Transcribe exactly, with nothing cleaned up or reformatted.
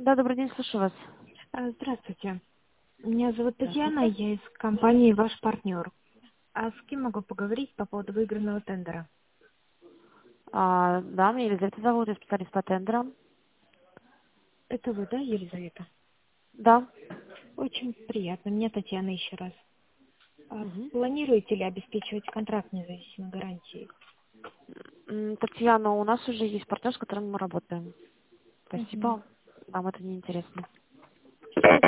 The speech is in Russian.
Да, добрый день, слушаю вас. А, Здравствуйте. Меня зовут Татьяна, Здравствуйте. я из компании «Ваш партнер». А с кем могу поговорить по поводу выигранного тендера? А, да, меня Елизавета зовут, я специалист по тендерам. Это вы, да, Елизавета? Да. Очень приятно. Меня Татьяна еще раз. А Мгм. планируете ли обеспечивать контракт независимой гарантией? М, Татьяна, у нас уже есть партнер, с которым мы работаем. Мгм. Спасибо. Нам это не интересно.